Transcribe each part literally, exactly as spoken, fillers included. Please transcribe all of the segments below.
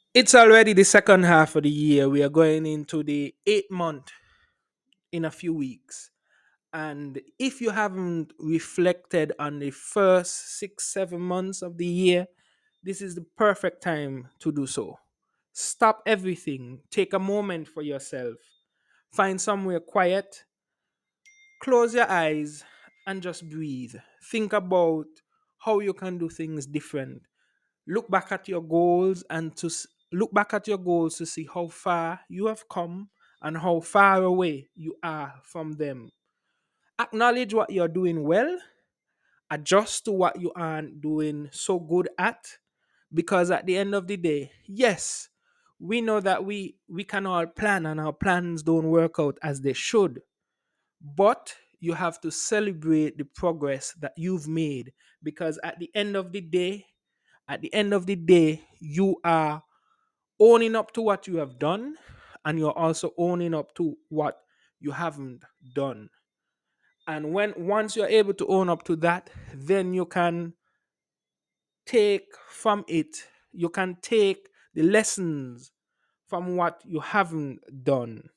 It's already the second half of the year. We are going into the eighth month in a few weeks. And if you haven't reflected on the first six, seven months of the year, this is the perfect time to do so. Stop everything, take a moment for yourself, find somewhere quiet, close your eyes, and just breathe. Think about how you can do things different. Look back at your goals and to s- look back at your goals to see how far you have come and how far away you are from them. Acknowledge what you're doing well, adjust to what you aren't doing so good at, because at the end of the day, yes, we know that we we can all plan and our plans don't work out as they should, but you have to celebrate the progress that you've made, because at the end of the day, at the end of the day, you are owning up to what you have done, and you're also owning up to what you haven't done. And when once you're able to own up to that, then you can take from it, you can take the lessons from what you haven't done.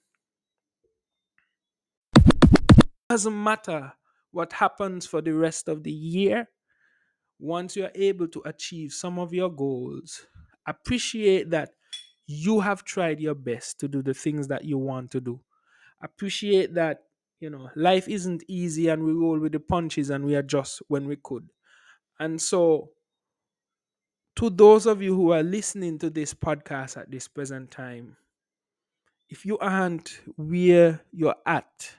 Doesn't matter what happens for the rest of the year. Once you're able to achieve some of your goals, appreciate that you have tried your best to do the things that you want to do. Appreciate that, you know, life isn't easy and we roll with the punches and we adjust when we could. And so, to those of you who are listening to this podcast at this present time, if you aren't where you're at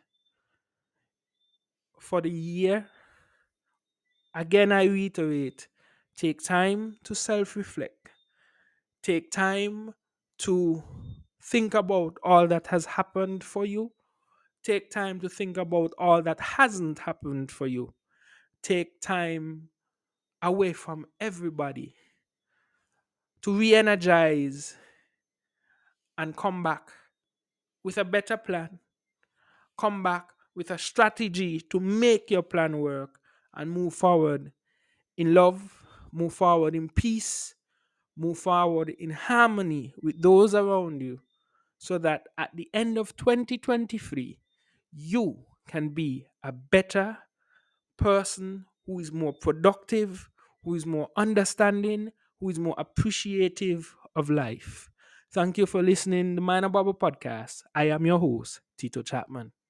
for the year, again, I reiterate, take time to self reflect. Take time to think about all that has happened for you. Take time to think about all that hasn't happened for you. Take time away from everybody to re energize and come back with a better plan. Come back with a strategy to make your plan work and move forward in love, move forward in peace, move forward in harmony with those around you, so that at the end of twenty twenty-three, you can be a better person who is more productive, who is more understanding, who is more appreciative of life. Thank you for listening to the Minor Bubble podcast. I am your host, Tito Chapman.